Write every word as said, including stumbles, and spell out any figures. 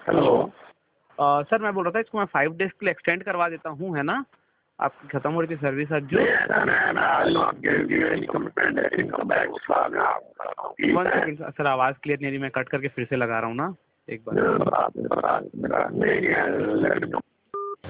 Hello. आ, sir मैं बोल रहा था इसको मैं फाइव डेज के लिए एक्सटेंड करवा देता हूँ, है ना? आपकी खत्म हो रही थी सर्विस आज जो। वन सेकेंड सर, आवाज़ क्लियर नहीं रही, मैं कट करके फिर से लगा रहा हूँ ना एक बार।